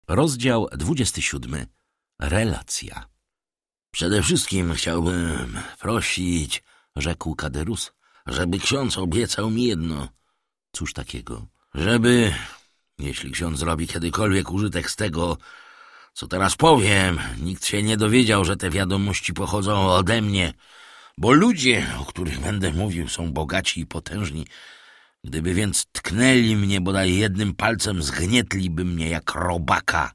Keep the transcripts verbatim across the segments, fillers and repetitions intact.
Rozdział dwudziesty siódmy. Relacja. Przede wszystkim chciałbym prosić, rzekł Kaderus, żeby ksiądz obiecał mi jedno. Cóż takiego? Żeby, jeśli ksiądz zrobi kiedykolwiek użytek z tego, co teraz powiem, nikt się nie dowiedział, że te wiadomości pochodzą ode mnie, bo ludzie, o których będę mówił, są bogaci i potężni. Gdyby więc tknęli mnie bodaj jednym palcem, zgnietliby mnie jak robaka.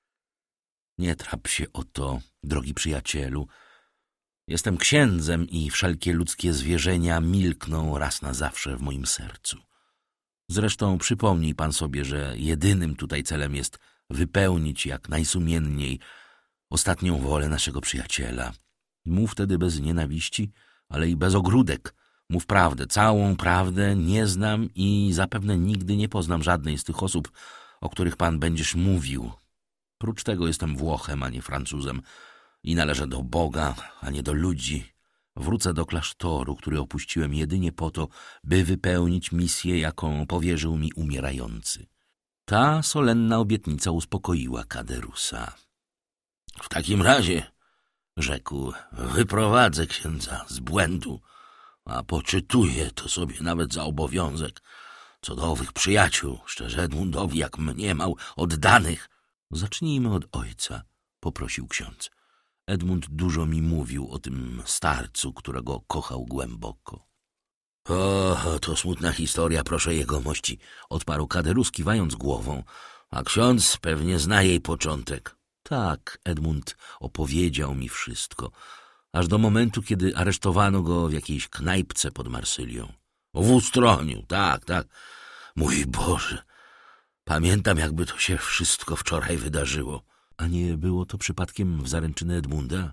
Nie trap się o to, drogi przyjacielu. Jestem księdzem i wszelkie ludzkie zwierzenia milkną raz na zawsze w moim sercu. Zresztą przypomnij pan sobie, że jedynym tutaj celem jest wypełnić jak najsumienniej ostatnią wolę naszego przyjaciela. Mów wtedy bez nienawiści, ale i bez ogródek. Mów prawdę, całą prawdę. Nie znam i zapewne nigdy nie poznam żadnej z tych osób, o których pan będziesz mówił. Prócz tego jestem Włochem, a nie Francuzem i należę do Boga, a nie do ludzi. Wrócę do klasztoru, który opuściłem jedynie po to, by wypełnić misję, jaką powierzył mi umierający. Ta solenna obietnica uspokoiła Kaderusa. W takim razie, rzekł, wyprowadzę księdza z błędu, a poczytuję to sobie nawet za obowiązek co do owych przyjaciół, szczerze Edmundowi, jak mniemał, oddanych. Zacznijmy od ojca, poprosił ksiądz. Edmund dużo mi mówił o tym starcu, którego kochał głęboko. O, to smutna historia, proszę jegomości, odparł Kaderus, kiwając głową, a ksiądz pewnie zna jej początek. Tak, Edmund opowiedział mi wszystko, aż do momentu, kiedy aresztowano go w jakiejś knajpce pod Marsylią. W Ustroniu, tak, tak. Mój Boże, pamiętam, jakby to się wszystko wczoraj wydarzyło. A nie było to przypadkiem w zaręczyny Edmunda?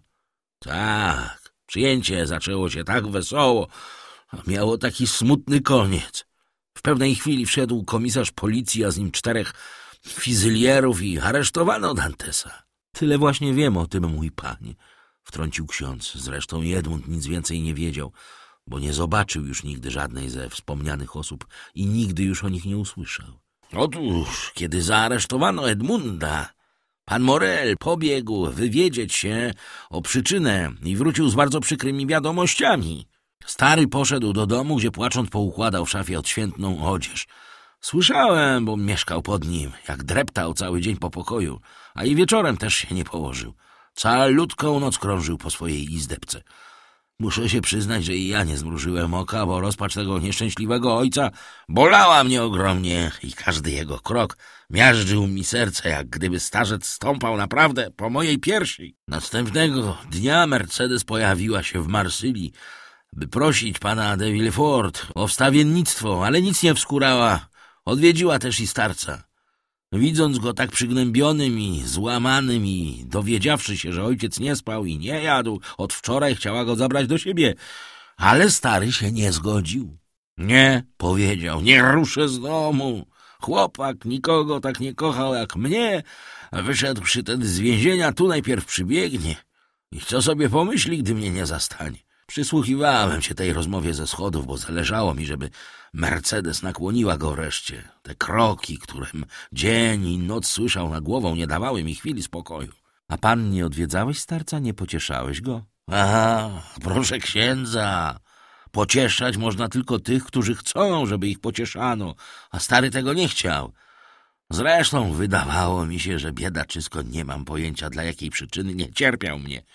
Tak, przyjęcie zaczęło się tak wesoło, a miało taki smutny koniec. W pewnej chwili wszedł komisarz policji, a z nim czterech fizylierów i aresztowano Dantesa. Tyle właśnie wiem o tym, mój panie, wtrącił ksiądz. Zresztą Edmund nic więcej nie wiedział, bo nie zobaczył już nigdy żadnej ze wspomnianych osób i nigdy już o nich nie usłyszał. Otóż, kiedy zaaresztowano Edmunda, pan Morel pobiegł wywiedzieć się o przyczynę i wrócił z bardzo przykrymi wiadomościami. Stary poszedł do domu, gdzie płacząc poukładał w szafie odświętną odzież. Słyszałem, bo mieszkał pod nim, jak dreptał cały dzień po pokoju, a i wieczorem też się nie położył. Calutką noc krążył po swojej izdebce. Muszę się przyznać, że i ja nie zmrużyłem oka, bo rozpacz tego nieszczęśliwego ojca bolała mnie ogromnie i każdy jego krok miażdżył mi serce, jak gdyby starzec stąpał naprawdę po mojej piersi. Następnego dnia Mercedes pojawiła się w Marsylii, by prosić pana de Villefort o wstawiennictwo, ale nic nie wskórała. Odwiedziła też i starca. Widząc go tak przygnębionym i złamanym i dowiedziawszy się, że ojciec nie spał i nie jadł, od wczoraj chciała go zabrać do siebie, ale stary się nie zgodził. Nie, powiedział, nie ruszę z domu. Chłopak nikogo tak nie kochał jak mnie, a wyszedłszy tedy z więzienia, tu najpierw przybiegnie i co sobie pomyśli, gdy mnie nie zastanie. Przysłuchiwałem się tej rozmowie ze schodów, bo zależało mi, żeby Mercedes nakłoniła go wreszcie. Te kroki, którym dzień i noc słyszał nad głową, nie dawały mi chwili spokoju. A pan nie odwiedzałeś starca, nie pocieszałeś go? Aha, proszę księdza, pocieszać można tylko tych, którzy chcą, żeby ich pocieszano, a stary tego nie chciał. Zresztą wydawało mi się, że biedaczysko, nie mam pojęcia dla jakiej przyczyny, nie cierpiał mnie.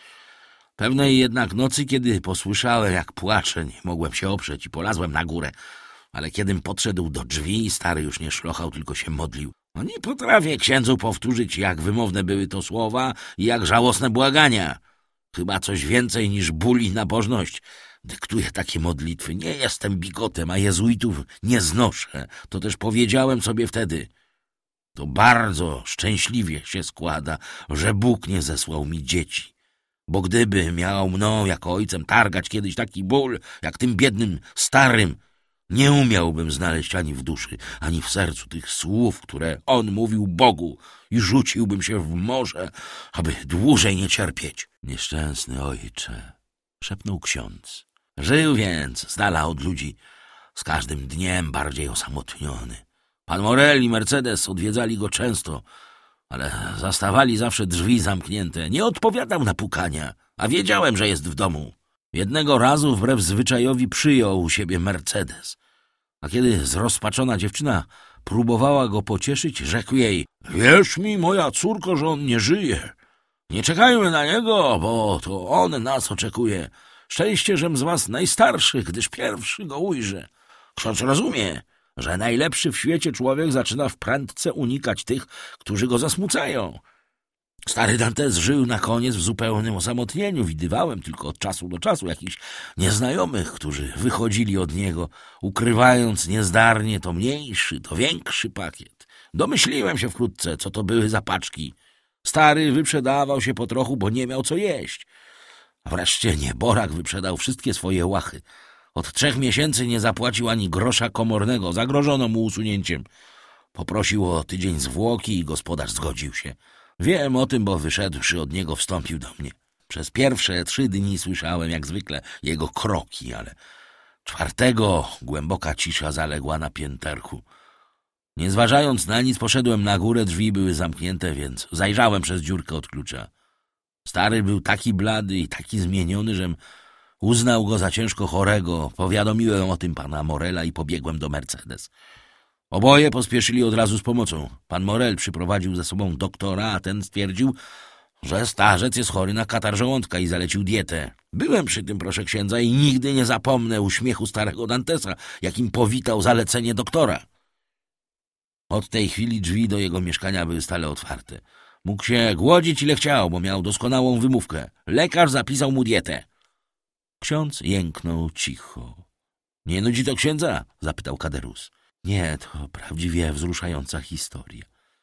Pewnej jednak nocy, kiedy posłyszałem, jak płacze, nie mogłem się oprzeć i polazłem na górę. Ale kiedym podszedł do drzwi, stary już nie szlochał, tylko się modlił. No nie potrafię księdzu powtórzyć, jak wymowne były to słowa i jak żałosne błagania. Chyba coś więcej niż ból i nabożność dyktuje takie modlitwy. Nie jestem bigotem, a jezuitów nie znoszę. To też powiedziałem sobie wtedy. To bardzo szczęśliwie się składa, że Bóg nie zesłał mi dzieci. Bo gdyby miał mną jako ojcem targać kiedyś taki ból, jak tym biednym starym, nie umiałbym znaleźć ani w duszy, ani w sercu tych słów, które on mówił Bogu i rzuciłbym się w morze, aby dłużej nie cierpieć. Nieszczęsny ojcze, szepnął ksiądz. Żył więc z dala od ludzi, z każdym dniem bardziej osamotniony. Pan Morel i Mercedes odwiedzali go często, ale zastawali zawsze drzwi zamknięte. Nie odpowiadał na pukania, a wiedziałem, że jest w domu. Jednego razu wbrew zwyczajowi przyjął u siebie Mercedes, a kiedy zrozpaczona dziewczyna próbowała go pocieszyć, rzekł jej: wierz mi, moja córko, że on nie żyje. Nie czekajmy na niego, bo to on nas oczekuje. Szczęście, żem z was najstarszy, gdyż pierwszy go ujrzę. Ksiądz rozumie, że najlepszy w świecie człowiek zaczyna w prędce unikać tych, którzy go zasmucają. Stary Dantes żył na koniec w zupełnym osamotnieniu. Widywałem tylko od czasu do czasu jakichś nieznajomych, którzy wychodzili od niego, ukrywając niezdarnie to mniejszy, to większy pakiet. Domyśliłem się wkrótce, co to były za paczki. Stary wyprzedawał się po trochu, bo nie miał co jeść. A wreszcie nieborak wyprzedał wszystkie swoje łachy. Od trzech miesięcy nie zapłacił ani grosza komornego. Zagrożono mu usunięciem. Poprosił o tydzień zwłoki i gospodarz zgodził się. Wiem o tym, bo wyszedłszy od niego wstąpił do mnie. Przez pierwsze trzy dni słyszałem jak zwykle jego kroki, ale czwartego głęboka cisza zaległa na pięterku. Nie zważając na nic, poszedłem na górę, drzwi były zamknięte, więc zajrzałem przez dziurkę od klucza. Stary był taki blady i taki zmieniony, żem uznał go za ciężko chorego. Powiadomiłem o tym pana Morela i pobiegłem do Mercedes. Oboje pospieszyli od razu z pomocą. Pan Morel przyprowadził ze sobą doktora, a ten stwierdził, że starzec jest chory na katar żołądka i zalecił dietę. Byłem przy tym, proszę księdza, i nigdy nie zapomnę uśmiechu starego Dantesa, jakim powitał zalecenie doktora. Od tej chwili drzwi do jego mieszkania były stale otwarte. Mógł się głodzić ile chciał, bo miał doskonałą wymówkę. Lekarz zapisał mu dietę. Ksiądz jęknął cicho. — Nie nudzi to księdza? — zapytał Kaderus. — Nie, to prawdziwie wzruszająca historia.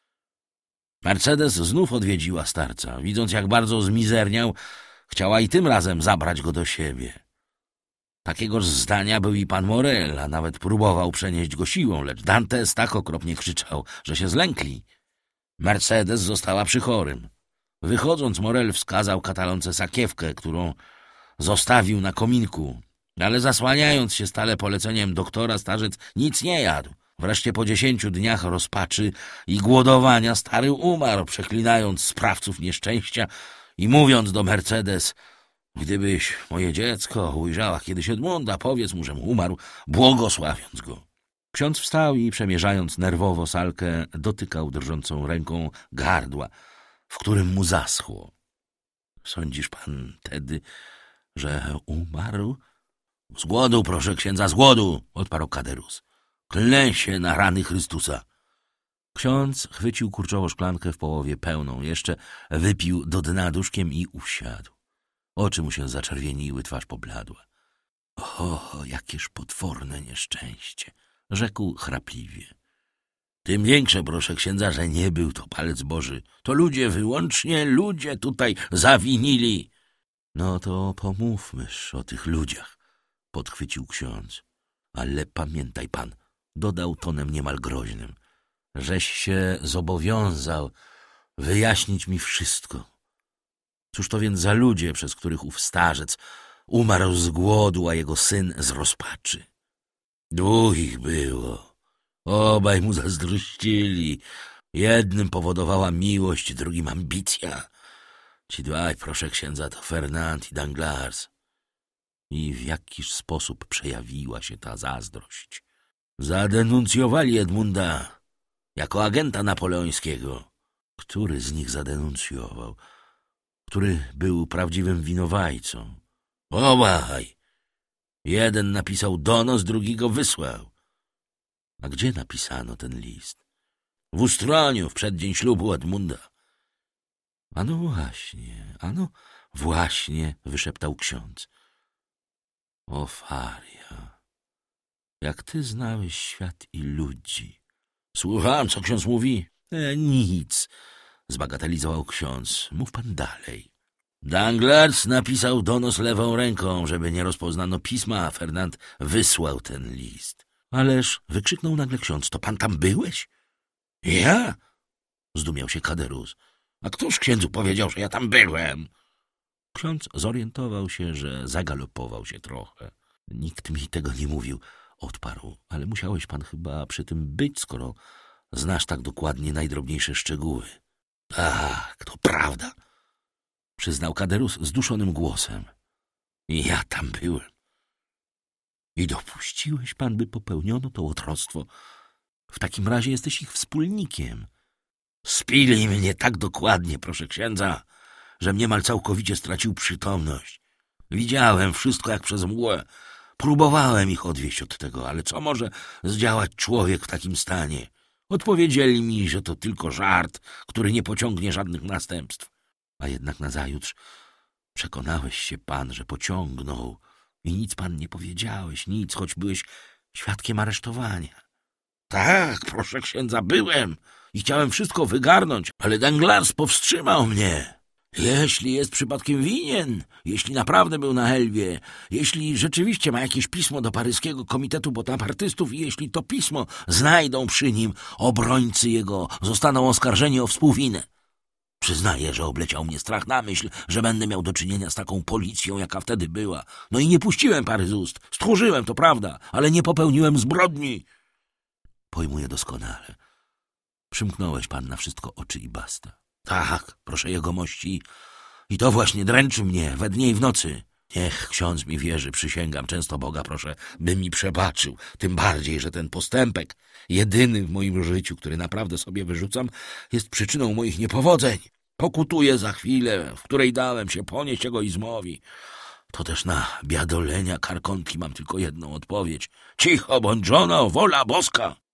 Mercedes znów odwiedziła starca. Widząc, jak bardzo zmizerniał, chciała i tym razem zabrać go do siebie. Takiegoż zdania był i pan Morel, a nawet próbował przenieść go siłą, lecz Dantes tak okropnie krzyczał, że się zlękli. Mercedes została przy chorym. Wychodząc, Morel wskazał katalonce sakiewkę, którą zostawił na kominku, ale zasłaniając się stale poleceniem doktora, starzec nic nie jadł. Wreszcie po dziesięciu dniach rozpaczy i głodowania stary umarł, przeklinając sprawców nieszczęścia i mówiąc do Mercedes: gdybyś, moje dziecko, ujrzała kiedyś Edmunda, powiedz mu, żem umarł, błogosławiąc go. Ksiądz wstał i przemierzając nerwowo salkę, dotykał drżącą ręką gardła, w którym mu zaschło. Sądzisz pan tedy, że umarł? Z głodu, proszę księdza, z głodu, odparł Kaderus. Klę się na rany Chrystusa. Ksiądz chwycił kurczowo szklankę w połowie pełną, jeszcze wypił do dna duszkiem i usiadł. Oczy mu się zaczerwieniły, twarz pobladła. O, jakież potworne nieszczęście, rzekł chrapliwie. Tym większe, proszę księdza, że nie był to palec Boży. To ludzie, wyłącznie ludzie tutaj zawinili. No to pomówmyż o tych ludziach, podchwycił ksiądz. Ale pamiętaj pan, dodał tonem niemal groźnym, żeś się zobowiązał wyjaśnić mi wszystko. Cóż to więc za ludzie, przez których ów starzec umarł z głodu, a jego syn z rozpaczy? Dwóch ich było. Obaj mu zazdrościli. Jednym powodowała miłość, drugim ambicja. Ci dwaj, proszę księdza, to Fernand i Danglars. I w jakiż sposób przejawiła się ta zazdrość? Zadenuncjowali Edmunda jako agenta napoleońskiego. Który z nich zadenuncjował? Który był prawdziwym winowajcą? Obaj. Jeden napisał donos, drugi go wysłał. A gdzie napisano ten list? W Ustroniu, w przeddzień ślubu Edmunda. A no właśnie, a no właśnie, wyszeptał ksiądz. O Faria, jak ty znałeś świat i ludzi. Słucham, co ksiądz mówi? E, nic, zbagatelizował ksiądz. Mów pan dalej. Danglars napisał donos lewą ręką, żeby nie rozpoznano pisma, a Fernand wysłał ten list. Ależ, wykrzyknął nagle ksiądz, to pan tam byłeś? Ja? Zdumiał się Kaderus. A któż księdzu powiedział, że ja tam byłem? Ksiądz zorientował się, że zagalopował się trochę. Nikt mi tego nie mówił, odparł, ale musiałeś pan chyba przy tym być, skoro znasz tak dokładnie najdrobniejsze szczegóły. Tak, to prawda, przyznał Kaderus zduszonym głosem. I ja tam byłem. I dopuściłeś pan, by popełniono to łotrostwo. W takim razie jesteś ich wspólnikiem. Spili mnie tak dokładnie, proszę księdza, żem niemal całkowicie stracił przytomność. Widziałem wszystko jak przez mgłę. Próbowałem ich odwieść od tego, ale co może zdziałać człowiek w takim stanie? Odpowiedzieli mi, że to tylko żart, który nie pociągnie żadnych następstw. A jednak nazajutrz przekonałeś się pan, że pociągnął i nic pan nie powiedziałeś, nic, choć byłeś świadkiem aresztowania. Tak, proszę księdza, byłem i chciałem wszystko wygarnąć, ale Danglars powstrzymał mnie. Jeśli jest przypadkiem winien, jeśli naprawdę był na Elwie, jeśli rzeczywiście ma jakieś pismo do paryskiego komitetu bonapartystów i jeśli to pismo znajdą przy nim, obrońcy jego zostaną oskarżeni o współwinę. Przyznaję, że obleciał mnie strach na myśl, że będę miał do czynienia z taką policją, jaka wtedy była. No i nie puściłem pary z ust. Stchórzyłem, to prawda, ale nie popełniłem zbrodni. Pojmuję doskonale. Przymknąłeś pan na wszystko oczy i basta. Tak, proszę jegomości. I to właśnie dręczy mnie we dnie i w nocy. Niech ksiądz mi wierzy, przysięgam, często Boga proszę, by mi przebaczył. Tym bardziej, że ten postępek, jedyny w moim życiu, który naprawdę sobie wyrzucam, jest przyczyną moich niepowodzeń. Pokutuję za chwilę, w której dałem się ponieść egoizmowi. To też na biadolenia karkątki mam tylko jedną odpowiedź. Cicho bądź, żono, wola boska!